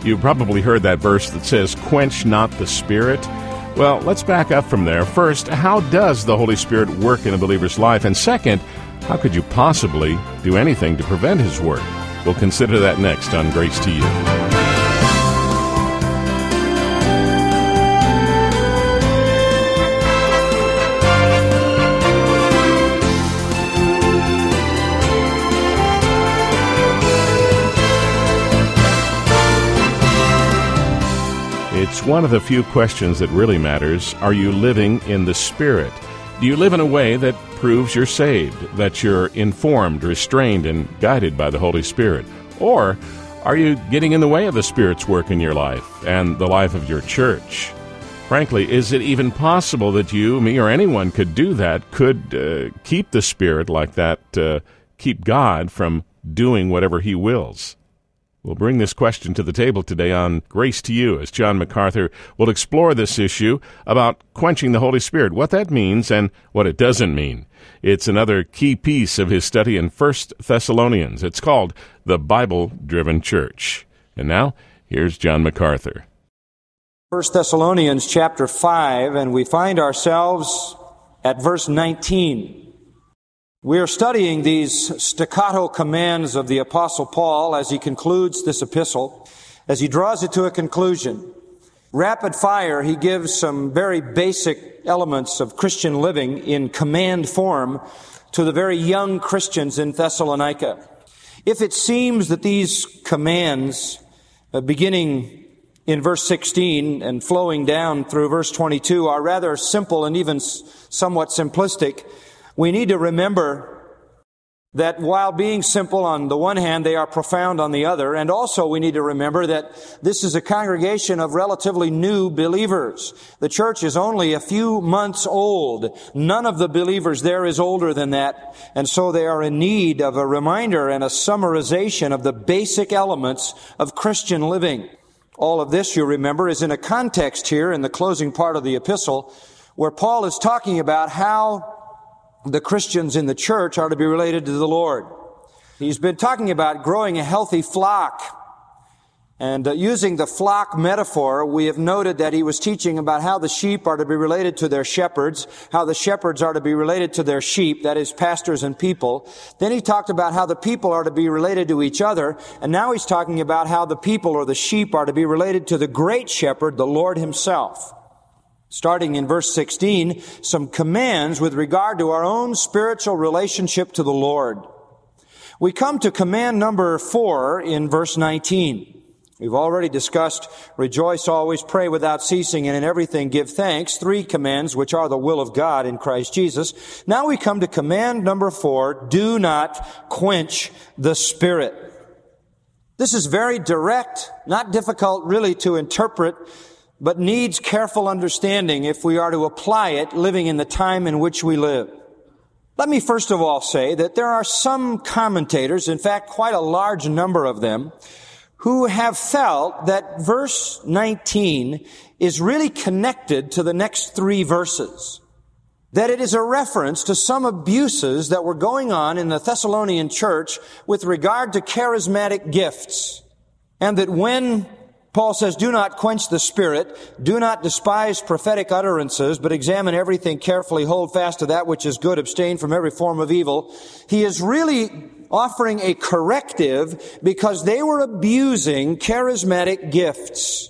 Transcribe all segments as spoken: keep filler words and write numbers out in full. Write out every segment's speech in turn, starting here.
You've probably heard that verse that says, "Quench not the Spirit." Well, let's back up from there. First, how does the Holy Spirit work in a believer's life? And second, how could you possibly do anything to prevent His work? We'll consider that next on Grace to You. It's one of the few questions that really matters. Are you living in the Spirit? Do you live in a way that proves you're saved, that you're informed, restrained, and guided by the Holy Spirit? Or are you getting in the way of the Spirit's work in your life and the life of your church? Frankly, is it even possible that you, me, or anyone could do that, could uh, keep the Spirit like that, uh, keep God from doing whatever He wills? We'll bring this question to the table today on Grace to You as John MacArthur will explore this issue about quenching the Holy Spirit, what that means and what it doesn't mean. It's another key piece of his study in First Thessalonians. It's called The Bible-Driven Church. And now, here's John MacArthur. First Thessalonians chapter five, and we find ourselves at verse nineteen. We are studying these staccato commands of the Apostle Paul as he concludes this epistle, as he draws it to a conclusion. Rapid fire, he gives some very basic elements of Christian living in command form to the very young Christians in Thessalonica. If it seems that these commands, uh, beginning in verse sixteen and flowing down through verse twenty-two, are rather simple and even s- somewhat simplistic, we need to remember that while being simple on the one hand, they are profound on the other. And also we need to remember that this is a congregation of relatively new believers. The church is only a few months old. None of the believers there is older than that. And so they are in need of a reminder and a summarization of the basic elements of Christian living. All of this, you remember, is in a context here in the closing part of the epistle where Paul is talking about how the Christians in the church are to be related to the Lord. He's been talking about growing a healthy flock. And uh, using the flock metaphor, we have noted that he was teaching about how the sheep are to be related to their shepherds, how the shepherds are to be related to their sheep, that is, pastors and people. Then he talked about how the people are to be related to each other. And now he's talking about how the people or the sheep are to be related to the great shepherd, the Lord Himself. Starting in verse sixteen, some commands with regard to our own spiritual relationship to the Lord. We come to command number four in verse nineteen. We've already discussed rejoice always, pray without ceasing, and in everything give thanks. Three commands which are the will of God in Christ Jesus. Now we come to command number four, do not quench the Spirit. This is very direct, not difficult really to interpret, but needs careful understanding if we are to apply it living in the time in which we live. Let me first of all say that there are some commentators, in fact quite a large number of them, who have felt that verse nineteen is really connected to the next three verses. That it is a reference to some abuses that were going on in the Thessalonian church with regard to charismatic gifts. And that when Paul says, do not quench the Spirit, do not despise prophetic utterances, but examine everything carefully, hold fast to that which is good, abstain from every form of evil. He is really offering a corrective because they were abusing charismatic gifts.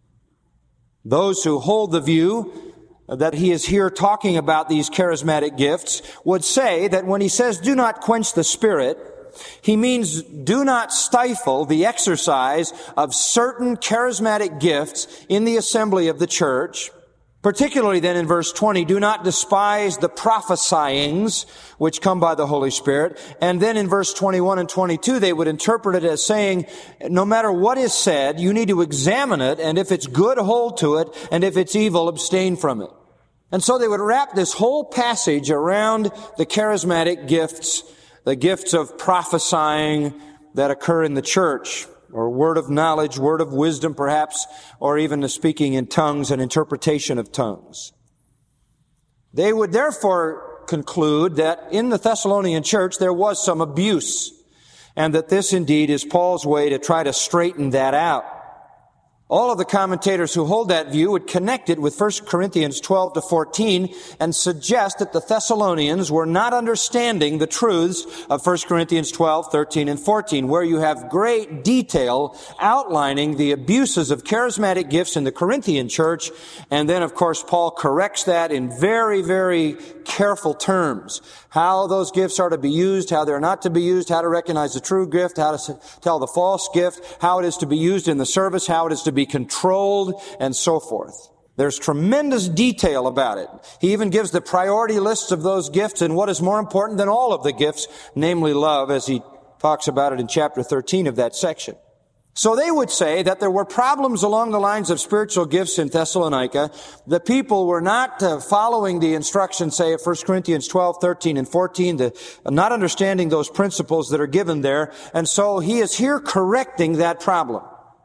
Those who hold the view that he is here talking about these charismatic gifts would say that when he says, do not quench the Spirit, he means do not stifle the exercise of certain charismatic gifts in the assembly of the church. Particularly then in verse twenty, do not despise the prophesyings which come by the Holy Spirit. And then in verse twenty-one and twenty-two, they would interpret it as saying, no matter what is said, you need to examine it, and if it's good, hold to it, and if it's evil, abstain from it. And so they would wrap this whole passage around the charismatic gifts, the gifts of prophesying that occur in the church, or word of knowledge, word of wisdom perhaps, or even the speaking in tongues and interpretation of tongues. They would therefore conclude that in the Thessalonian church there was some abuse, and that this indeed is Paul's way to try to straighten that out. All of the commentators who hold that view would connect it with First Corinthians twelve to fourteen and suggest that the Thessalonians were not understanding the truths of First Corinthians twelve, thirteen, and fourteen, where you have great detail outlining the abuses of charismatic gifts in the Corinthian church. And then, of course, Paul corrects that in very, very careful terms. How those gifts are to be used, how they're not to be used, how to recognize the true gift, how to tell the false gift, how it is to be used in the service, how it is to be controlled, and so forth. There's tremendous detail about it. He even gives the priority lists of those gifts and what is more important than all of the gifts, namely love, as he talks about it in chapter thirteen of that section. So they would say that there were problems along the lines of spiritual gifts in Thessalonica. The people were not uh, following the instructions, say, of First Corinthians twelve, thirteen, and fourteen, the, uh, not understanding those principles that are given there. And so he is here correcting that problem.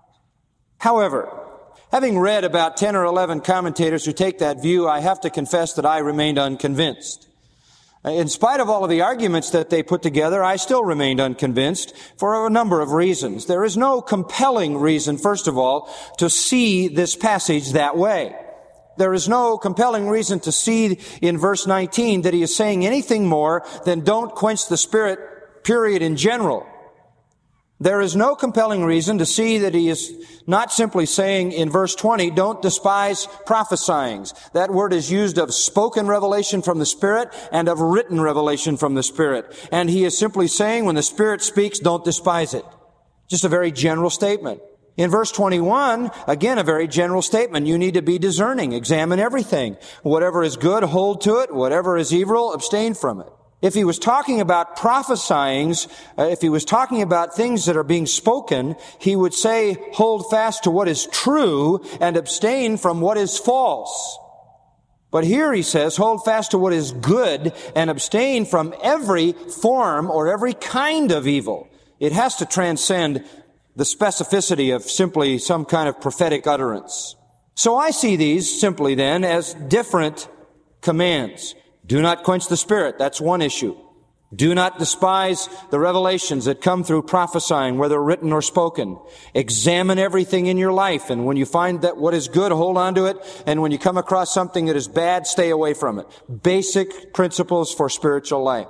However, having read about ten or eleven commentators who take that view, I have to confess that I remained unconvinced. In spite of all of the arguments that they put together, I still remained unconvinced for a number of reasons. There is no compelling reason, first of all, to see this passage that way. There is no compelling reason to see in verse nineteen that he is saying anything more than don't quench the Spirit, period, in general. There is no compelling reason to see that he is not simply saying in verse twenty, don't despise prophesying. That word is used of spoken revelation from the Spirit and of written revelation from the Spirit. And he is simply saying when the Spirit speaks, don't despise it. Just a very general statement. In verse twenty-one, again, a very general statement. You need to be discerning. Examine everything. Whatever is good, hold to it. Whatever is evil, abstain from it. If he was talking about prophesying, uh, if he was talking about things that are being spoken, he would say, hold fast to what is true and abstain from what is false. But here he says, hold fast to what is good and abstain from every form or every kind of evil. It has to transcend the specificity of simply some kind of prophetic utterance. So I see these simply then as different commands. Do not quench the Spirit. That's one issue. Do not despise the revelations that come through prophesying, whether written or spoken. Examine everything in your life, and when you find that what is good, hold on to it, and when you come across something that is bad, stay away from it. Basic principles for spiritual life.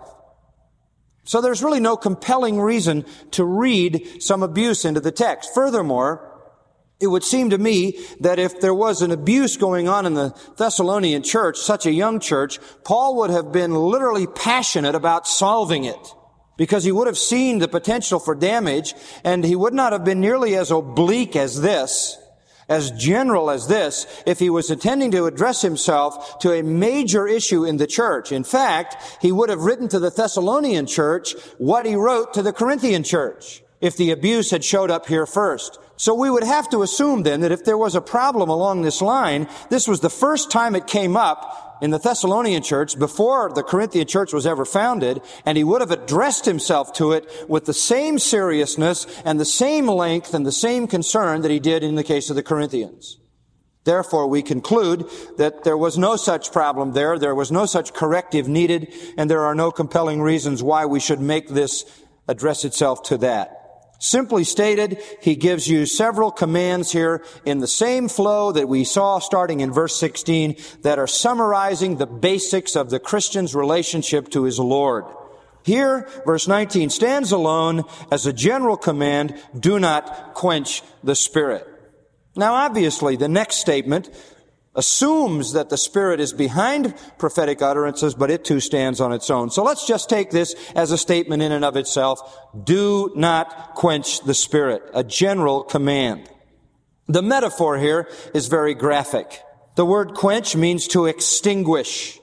So there's really no compelling reason to read some abuse into the text. Furthermore, it would seem to me that if there was an abuse going on in the Thessalonian church, such a young church, Paul would have been literally passionate about solving it, because he would have seen the potential for damage, and he would not have been nearly as oblique as this, as general as this, if he was intending to address himself to a major issue in the church. In fact, he would have written to the Thessalonian church what he wrote to the Corinthian church, if the abuse had showed up here first. So we would have to assume then that if there was a problem along this line, this was the first time it came up in the Thessalonian church before the Corinthian church was ever founded, and he would have addressed himself to it with the same seriousness and the same length and the same concern that he did in the case of the Corinthians. Therefore, we conclude that there was no such problem there, there was no such corrective needed, and there are no compelling reasons why we should make this address itself to that. Simply stated, he gives you several commands here in the same flow that we saw starting in verse sixteen that are summarizing the basics of the Christian's relationship to his Lord. Here, verse nineteen stands alone as a general command, do not quench the Spirit. Now, obviously, the next statement assumes that the Spirit is behind prophetic utterances, but it too stands on its own. So let's just take this as a statement in and of itself. Do not quench the Spirit, a general command. The metaphor here is very graphic. The word quench means to extinguish.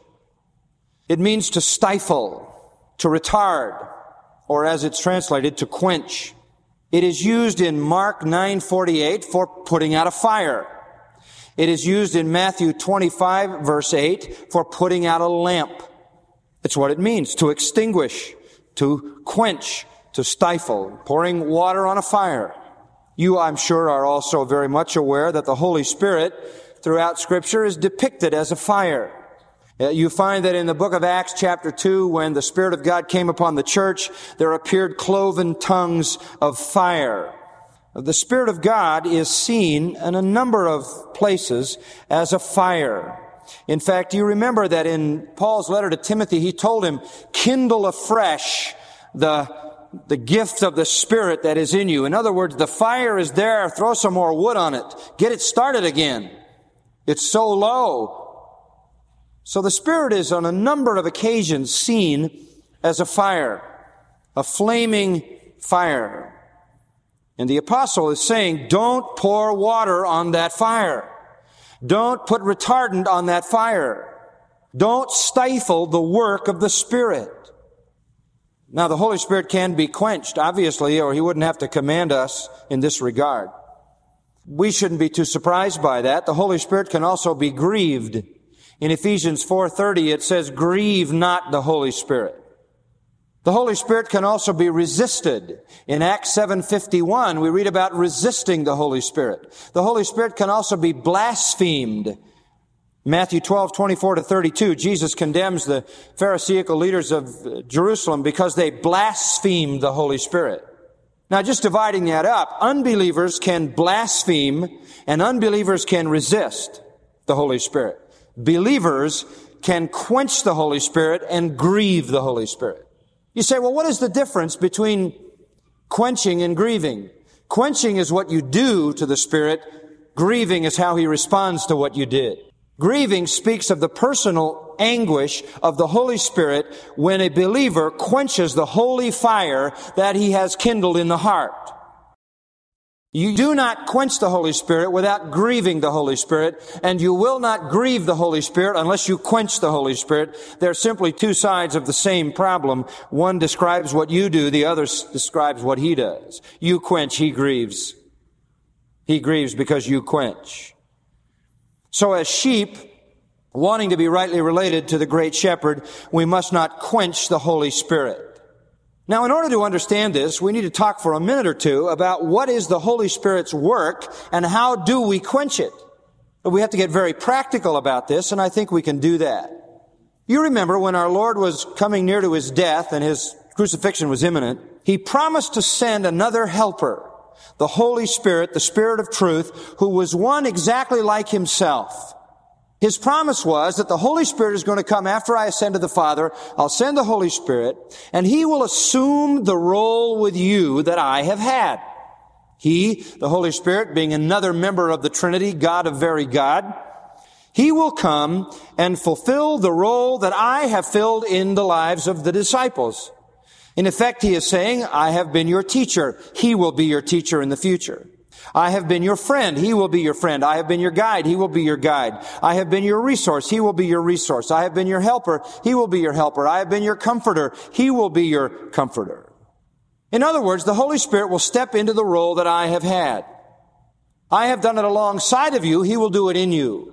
It means to stifle, to retard, or as it's translated, to quench. It is used in Mark nine forty-eight for putting out a fire. It is used in Matthew twenty-five, verse eight, for putting out a lamp. It's what it means, to extinguish, to quench, to stifle, pouring water on a fire. You, I'm sure, are also very much aware that the Holy Spirit throughout Scripture is depicted as a fire. You find that in the book of Acts chapter two, when the Spirit of God came upon the church, there appeared cloven tongues of fire. The Spirit of God is seen in a number of places as a fire. In fact, you remember that in Paul's letter to Timothy, he told him, kindle afresh the, the gift of the Spirit that is in you. In other words, the fire is there. Throw some more wood on it. Get it started again. It's so low. So the Spirit is on a number of occasions seen as a fire, a flaming fire. And the apostle is saying, don't pour water on that fire. Don't put retardant on that fire. Don't stifle the work of the Spirit. Now, the Holy Spirit can be quenched, obviously, or He wouldn't have to command us in this regard. We shouldn't be too surprised by that. The Holy Spirit can also be grieved. In Ephesians four thirty, it says, grieve not the Holy Spirit. The Holy Spirit can also be resisted. In Acts seven fifty-one, we read about resisting the Holy Spirit. The Holy Spirit can also be blasphemed. Matthew twelve twenty-four to thirty-two, Jesus condemns the Pharisaical leaders of Jerusalem because they blasphemed the Holy Spirit. Now, just dividing that up, unbelievers can blaspheme and unbelievers can resist the Holy Spirit. Believers can quench the Holy Spirit and grieve the Holy Spirit. You say, well, what is the difference between quenching and grieving? Quenching is what you do to the Spirit. Grieving is how He responds to what you did. Grieving speaks of the personal anguish of the Holy Spirit when a believer quenches the holy fire that he has kindled in the heart. You do not quench the Holy Spirit without grieving the Holy Spirit, and you will not grieve the Holy Spirit unless you quench the Holy Spirit. They're simply two sides of the same problem. One describes what you do, the other describes what He does. You quench, He grieves. He grieves because you quench. So as sheep, wanting to be rightly related to the great shepherd, we must not quench the Holy Spirit. Now, in order to understand this, we need to talk for a minute or two about what is the Holy Spirit's work and how do we quench it. But we have to get very practical about this, and I think we can do that. You remember when our Lord was coming near to His death and His crucifixion was imminent, He promised to send another helper, the Holy Spirit, the Spirit of truth, who was one exactly like Himself. His promise was that the Holy Spirit is going to come after I ascend to the Father. I'll send the Holy Spirit, and He will assume the role with you that I have had. He, the Holy Spirit, being another member of the Trinity, God of very God, He will come and fulfill the role that I have filled in the lives of the disciples. In effect, He is saying, I have been your teacher. He will be your teacher in the future. I have been your friend. He will be your friend. I have been your guide. He will be your guide. I have been your resource. He will be your resource. I have been your helper. He will be your helper. I have been your comforter. He will be your comforter. In other words, the Holy Spirit will step into the role that I have had. I have done it alongside of you. He will do it in you.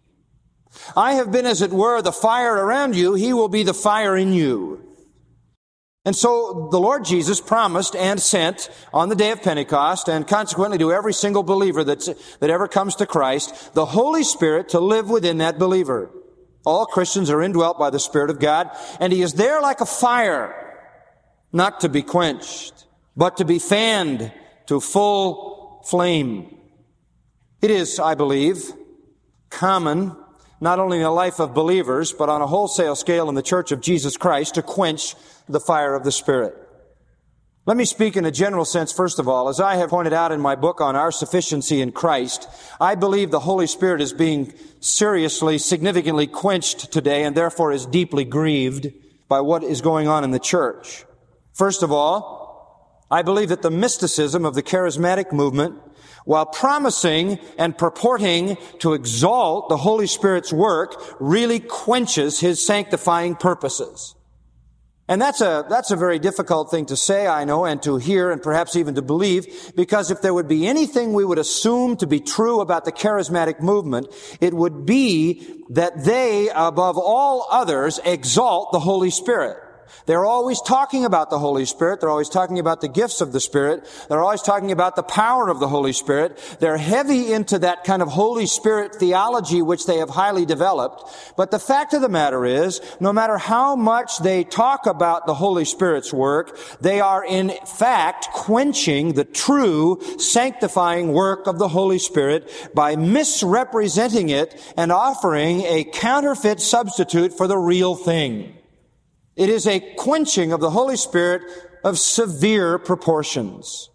I have been, as it were, the fire around you. He will be the fire in you. And so the Lord Jesus promised and sent on the day of Pentecost, and consequently to every single believer that's, that ever comes to Christ, the Holy Spirit to live within that believer. All Christians are indwelt by the Spirit of God, and He is there like a fire, not to be quenched, but to be fanned to full flame. It is, I believe, common, not only in the life of believers, but on a wholesale scale in the Church of Jesus Christ, to quench the fire of the Spirit. Let me speak in a general sense, first of all. As I have pointed out in my book on our sufficiency in Christ, I believe the Holy Spirit is being seriously, significantly quenched today, and therefore is deeply grieved by what is going on in the church. First of all, I believe that the mysticism of the charismatic movement, while promising and purporting to exalt the Holy Spirit's work, really quenches His sanctifying purposes. And that's a, that's a very difficult thing to say, I know, and to hear, and perhaps even to believe, because if there would be anything we would assume to be true about the charismatic movement, it would be that they, above all others, exalt the Holy Spirit. They're always talking about the Holy Spirit. They're always talking about the gifts of the Spirit. They're always talking about the power of the Holy Spirit. They're heavy into that kind of Holy Spirit theology which they have highly developed. But the fact of the matter is, no matter how much they talk about the Holy Spirit's work, they are in fact quenching the true sanctifying work of the Holy Spirit by misrepresenting it and offering a counterfeit substitute for the real thing. It is a quenching of the Holy Spirit of severe proportions.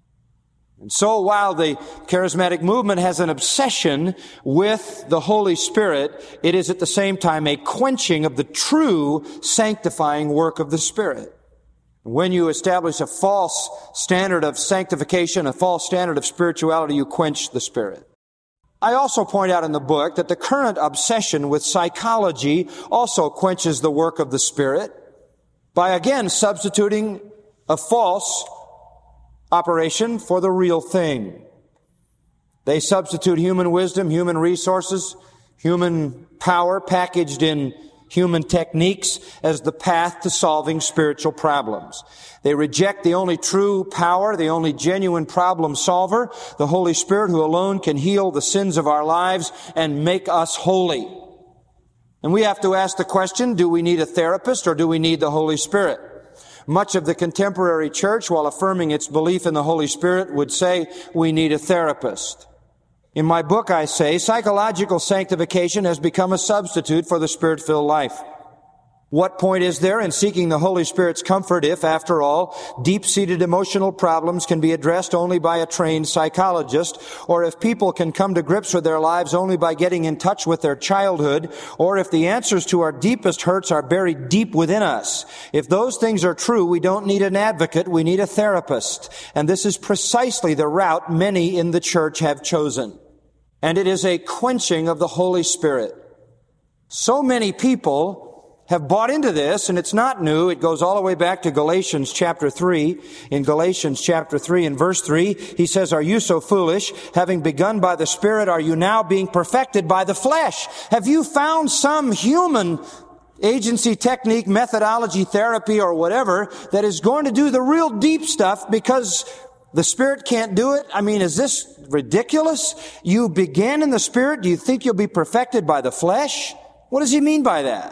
And so while the charismatic movement has an obsession with the Holy Spirit, it is at the same time a quenching of the true sanctifying work of the Spirit. When you establish a false standard of sanctification, a false standard of spirituality, you quench the Spirit. I also point out in the book that the current obsession with psychology also quenches the work of the Spirit by again substituting a false operation for the real thing. They substitute human wisdom, human resources, human power packaged in human techniques as the path to solving spiritual problems. They reject the only true power, the only genuine problem solver, the Holy Spirit, who alone can heal the sins of our lives and make us holy. And we have to ask the question, do we need a therapist or do we need the Holy Spirit? Much of the contemporary church, while affirming its belief in the Holy Spirit, would say we need a therapist. In my book, I say, psychological sanctification has become a substitute for the Spirit-filled life. What point is there in seeking the Holy Spirit's comfort if, after all, deep-seated emotional problems can be addressed only by a trained psychologist, or if people can come to grips with their lives only by getting in touch with their childhood, or if the answers to our deepest hurts are buried deep within us? If those things are true, we don't need an advocate, we need a therapist. And this is precisely the route many in the church have chosen. And it is a quenching of the Holy Spirit. So many people have bought into this, and it's not new. It goes all the way back to Galatians chapter three. In Galatians chapter three and verse three, he says, "Are you so foolish? Having begun by the Spirit, are you now being perfected by the flesh?" Have you found some human agency, technique, methodology, therapy, or whatever that is going to do the real deep stuff because the Spirit can't do it? I mean, is this ridiculous? You began in the Spirit. Do you think you'll be perfected by the flesh? What does he mean by that?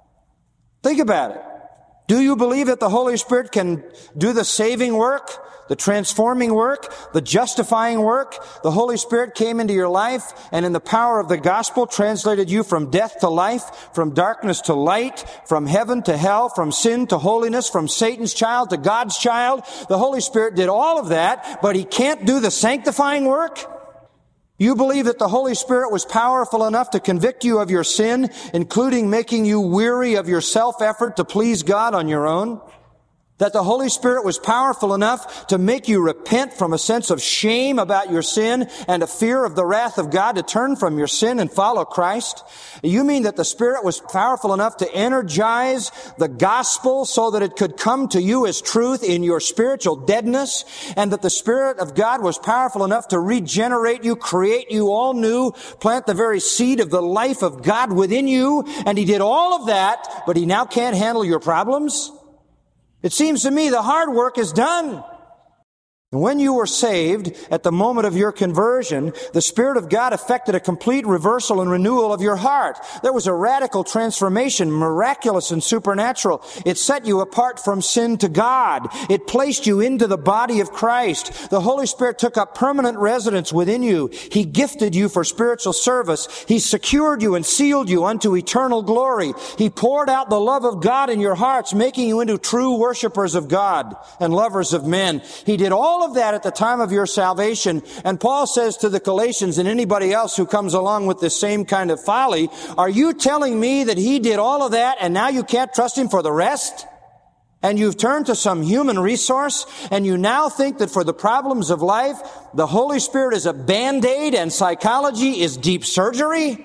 Think about it. Do you believe that the Holy Spirit can do the saving work, the transforming work, the justifying work? The Holy Spirit came into your life and in the power of the gospel translated you from death to life, from darkness to light, from heaven to hell, from sin to holiness, from Satan's child to God's child. The Holy Spirit did all of that, but he can't do the sanctifying work? You believe that the Holy Spirit was powerful enough to convict you of your sin, including making you weary of your self-effort to please God on your own? That the Holy Spirit was powerful enough to make you repent from a sense of shame about your sin and a fear of the wrath of God to turn from your sin and follow Christ? You mean that the Spirit was powerful enough to energize the gospel so that it could come to you as truth in your spiritual deadness? And that the Spirit of God was powerful enough to regenerate you, create you all new, plant the very seed of the life of God within you? And he did all of that, but he now can't handle your problems? It seems to me the hard work is done. And when you were saved, at the moment of your conversion, the Spirit of God effected a complete reversal and renewal of your heart. There was a radical transformation, miraculous and supernatural. It set you apart from sin to God. It placed you into the body of Christ. The Holy Spirit took up permanent residence within you. He gifted you for spiritual service. He secured you and sealed you unto eternal glory. He poured out the love of God in your hearts, making you into true worshipers of God and lovers of men. He did all of that at the time of your salvation. And Paul says to the Galatians and anybody else who comes along with this same kind of folly, are you telling me that he did all of that and now you can't trust him for the rest? And you've turned to some human resource and you now think that for the problems of life, the Holy Spirit is a Band-Aid and psychology is deep surgery?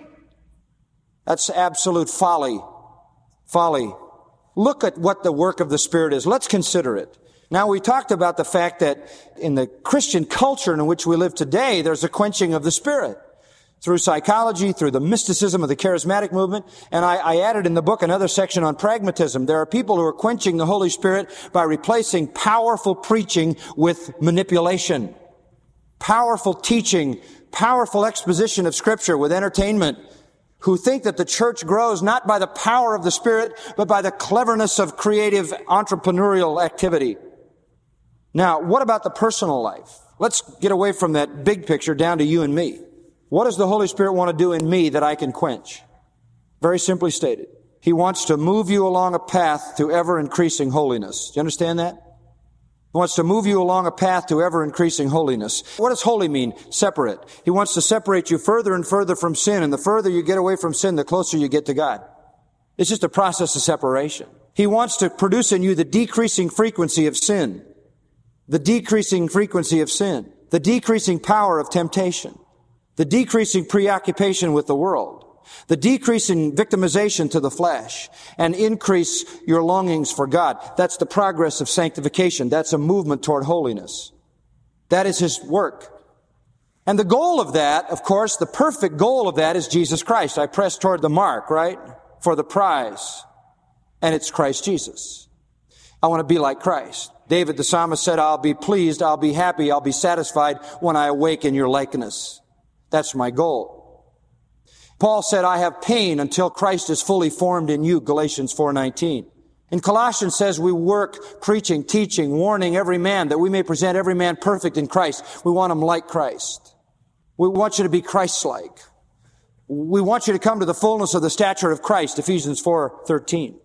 That's absolute folly. Folly. Look at what the work of the Spirit is. Let's consider it. Now, we talked about the fact that in the Christian culture in which we live today, there's a quenching of the Spirit. through psychology, through the mysticism of the charismatic movement. And I, I added in the book another section on pragmatism. There are people who are quenching the Holy Spirit by replacing powerful preaching with manipulation. Powerful teaching, powerful exposition of Scripture with entertainment, who think that the church grows not by the power of the Spirit, but by the cleverness of creative entrepreneurial activity. Now, what about the personal life? Let's get away from that big picture down to you and me. What does the Holy Spirit want to do in me that I can quench? Very simply stated, He wants to move you along a path to ever-increasing holiness. Do you understand that? He wants to move you along a path to ever-increasing holiness. What does holy mean? Separate. He wants to separate you further and further from sin, and the further you get away from sin, the closer you get to God. It's just a process of separation. He wants to produce in you the decreasing frequency of sin, the decreasing frequency of sin, the decreasing power of temptation, the decreasing preoccupation with the world, the decreasing victimization to the flesh, and increase your longings for God. That's the progress of sanctification. That's a movement toward holiness. That is His work. And the goal of that, of course, the perfect goal of that is Jesus Christ. I press toward the mark, right? For the prize. And it's Christ Jesus. I want to be like Christ. David the psalmist said, I'll be pleased, I'll be happy, I'll be satisfied when I awake in your likeness. That's my goal. Paul said, I have pain until Christ is fully formed in you, Galatians four nineteen. And Colossians says we work preaching, teaching, warning every man that we may present every man perfect in Christ. We want him like Christ. We want you to be Christ-like. We want you to come to the fullness of the stature of Christ, Ephesians four thirteen.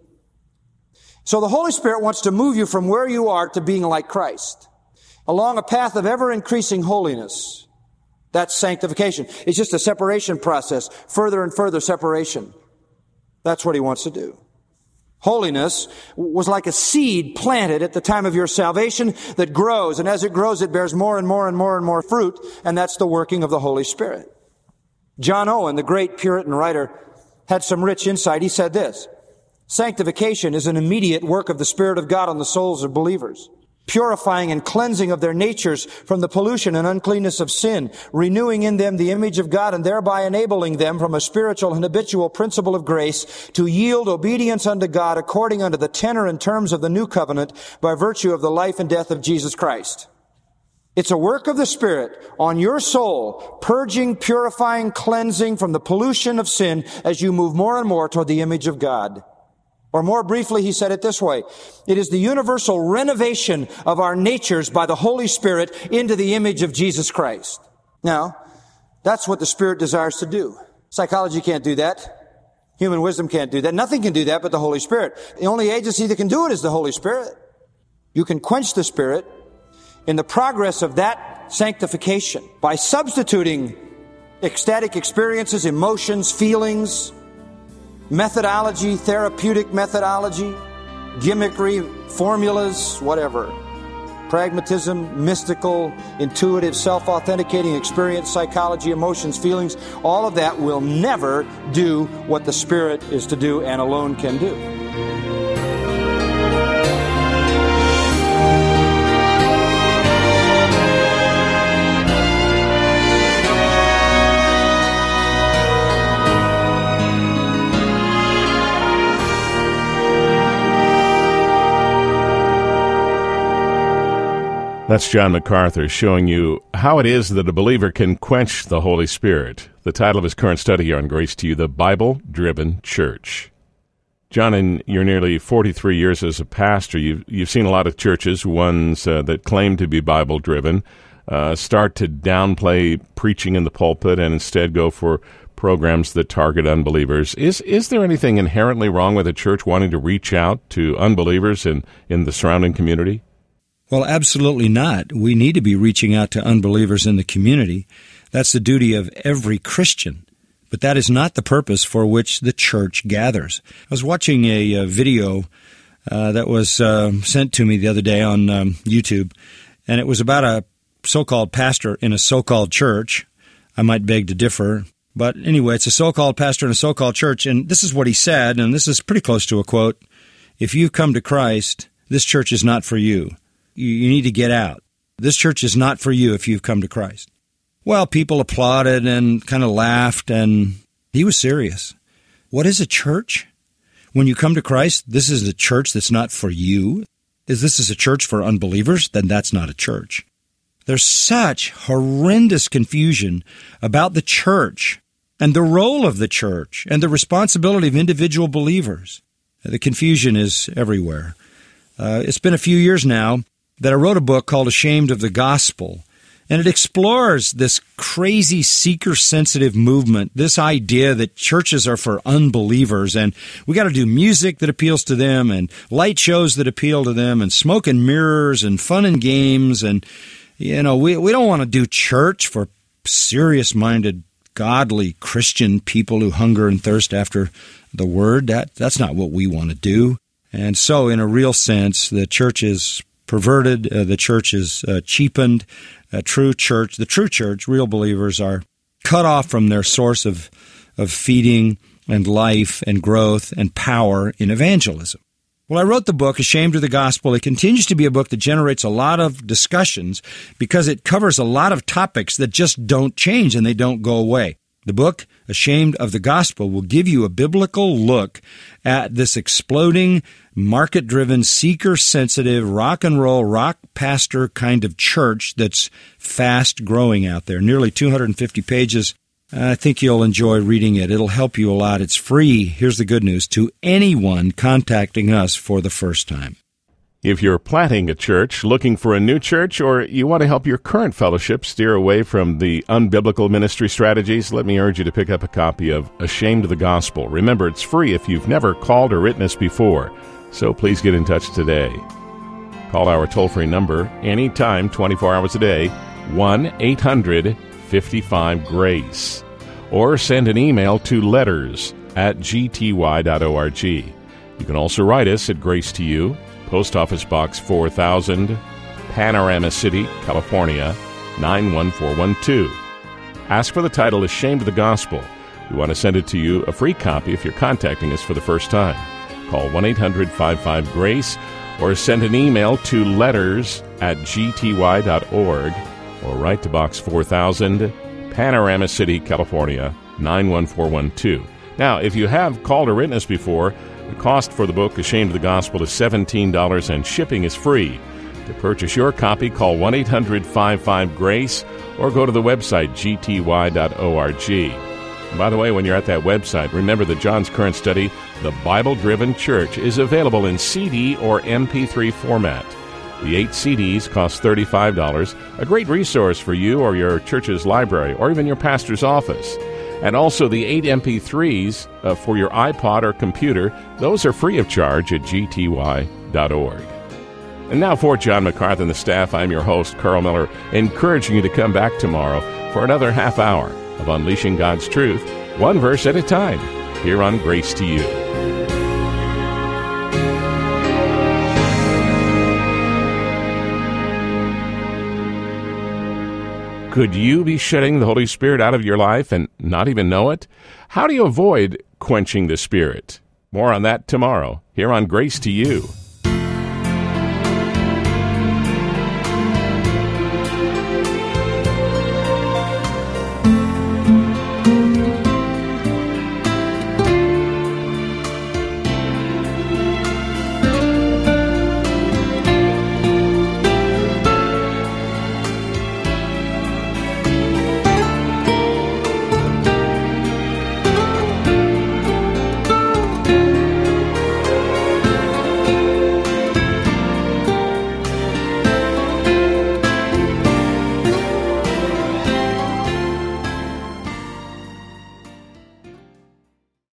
So the Holy Spirit wants to move you from where you are to being like Christ, along a path of ever-increasing holiness. That's sanctification. It's just a separation process, further and further separation. That's what He wants to do. Holiness was like a seed planted at the time of your salvation that grows, and as it grows, it bears more and more and more and more fruit, and that's the working of the Holy Spirit. John Owen, the great Puritan writer, had some rich insight. He said this, sanctification is an immediate work of the Spirit of God on the souls of believers, purifying and cleansing of their natures from the pollution and uncleanness of sin, renewing in them the image of God, and thereby enabling them from a spiritual and habitual principle of grace to yield obedience unto God according unto the tenor and terms of the new covenant by virtue of the life and death of Jesus Christ. It's a work of the Spirit on your soul, purging, purifying, cleansing from the pollution of sin as you move more and more toward the image of God. Or more briefly, he said it this way, it is the universal renovation of our natures by the Holy Spirit into the image of Jesus Christ. Now, that's what the Spirit desires to do. Psychology can't do that. Human wisdom can't do that. Nothing can do that but the Holy Spirit. The only agency that can do it is the Holy Spirit. You can quench the Spirit in the progress of that sanctification by substituting ecstatic experiences, emotions, feelings, methodology, therapeutic methodology, gimmickry, formulas, whatever. Pragmatism, mystical, intuitive, self-authenticating experience, psychology, emotions, feelings, all of that will never do what the Spirit is to do and alone can do. That's John MacArthur showing you how it is that a believer can quench the Holy Spirit. The title of his current study here on Grace to You, The Bible-Driven Church. John, in your nearly forty-three years as a pastor, you've, you've seen a lot of churches, ones uh, that claim to be Bible-driven, uh, start to downplay preaching in the pulpit and instead go for programs that target unbelievers. Is is there anything inherently wrong with a church wanting to reach out to unbelievers in, in the surrounding community? Well, absolutely not. We need to be reaching out to unbelievers in the community. That's the duty of every Christian. But that is not the purpose for which the church gathers. I was watching a, a video uh, that was uh, sent to me the other day on um, YouTube, and it was about a so-called pastor in a so-called church. I might beg to differ. But anyway, it's a so-called pastor in a so-called church, and this is what he said, and this is pretty close to a quote. If you've come to Christ, this church is not for you. You need to get out. This church is not for you if you've come to Christ. Well, people applauded and kind of laughed, and he was serious. What is a church? When you come to Christ, this is a church that's not for you. If this is a church for unbelievers, then that's not a church. There's such horrendous confusion about the church and the role of the church and the responsibility of individual believers. The confusion is everywhere. Uh, it's been a few years now that I wrote a book called Ashamed of the Gospel, and it explores this crazy seeker-sensitive movement, this idea that churches are for unbelievers, and we got to do music that appeals to them, and light shows that appeal to them, and smoke and mirrors, and fun and games, and, you know, we, we don't want to do church for serious-minded, godly Christian people who hunger and thirst after the Word. That That's not what we want to do. And so, in a real sense, the church is perverted, uh, the church is uh, cheapened. A true church, the true church, real believers are cut off from their source of, of feeding and life and growth and power in evangelism. Well, I wrote the book, Ashamed of the Gospel. It continues to be a book that generates a lot of discussions because it covers a lot of topics that just don't change and they don't go away. The book, Ashamed of the Gospel, will give you a biblical look at this exploding, market-driven, seeker-sensitive, rock and roll, rock pastor kind of church that's fast growing out there. Nearly two hundred fifty pages. I think you'll enjoy reading it. It'll help you a lot. It's free, here's the good news, to anyone contacting us for the first time. If you're planting a church, looking for a new church, or you want to help your current fellowship steer away from the unbiblical ministry strategies, let me urge you to pick up a copy of Ashamed of the Gospel. Remember, it's free if you've never called or written us before, so please get in touch today. Call our toll-free number anytime, twenty-four hours a day, one eight hundred fifty-five GRACE, or send an email to letters at g t y dot org. You can also write us at Grace to You, Post Office Box four thousand, Panorama City, California, nine one four one two. Ask for the title Ashamed of the Gospel. We want to send it to you, a free copy, if you're contacting us for the first time. Call one eight hundred fifty-five GRACE or send an email to letters at g t y dot org or write to Box four thousand, Panorama City, California, nine one four one two. Now, if you have called or written us before, the cost for the book, Ashamed of the Gospel, is seventeen dollars and shipping is free. To purchase your copy, call one eight hundred fifty-five GRACE or go to the website g t y dot org. And by the way, when you're at that website, remember that John's current study, The Bible-Driven Church, is available in C D or M P three format. The eight C Ds cost thirty-five dollars, a great resource for you or your church's library or even your pastor's office. And also the eight M P threes uh, for your iPod or computer, those are free of charge at g t y dot org. And now for John MacArthur and the staff, I'm your host, Carl Miller, encouraging you to come back tomorrow for another half hour of Unleashing God's Truth, one verse at a time, here on Grace to You. Could you be shutting the Holy Spirit out of your life and not even know it? How do you avoid quenching the Spirit? More on that tomorrow, here on Grace to You.